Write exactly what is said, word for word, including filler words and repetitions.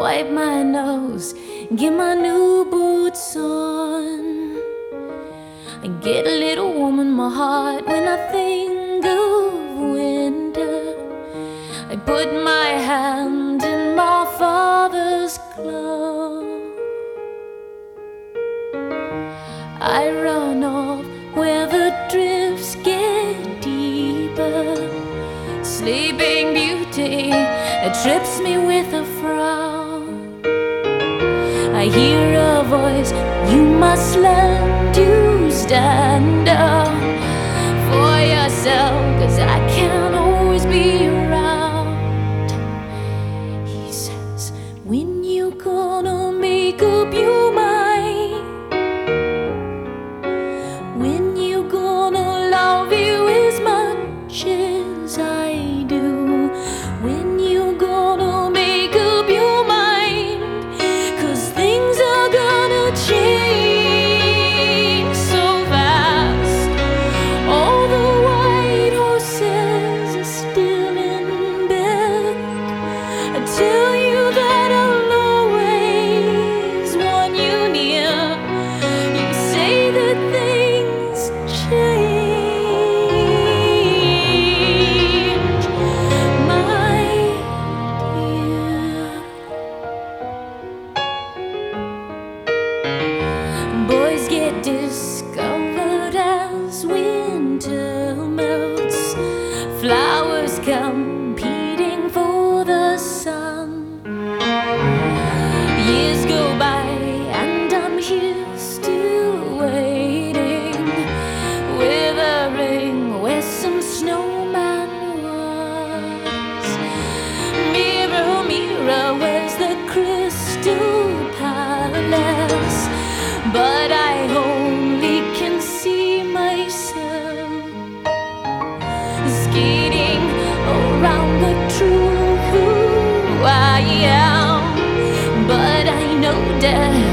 wipe my nose, get my new boots on. I get a little warm in my heart when I think of winter. I put my hand in my father's glove. I run off where the drifts get deeper. Sleeping Beauty that trips me with a frown. I hear a voice, you must learn to stand up for yourself, 'cause I can't always be around. He says, when you gonna make up your mind? When you gonna love you as much as I do? When you gonna make up your mind? 'Cause things are gonna change so fast. All the white horses are still in bed. I tell you that I'll always want you near. You say that things change, my dear. Boys get discovered as winter melts. Flowers competing for the sun. Years go by and I'm here still waiting, withering where some snowman was. Mirror, mirror, where's the crystal palace? But I only can see myself skating around the truth who I am. But I know that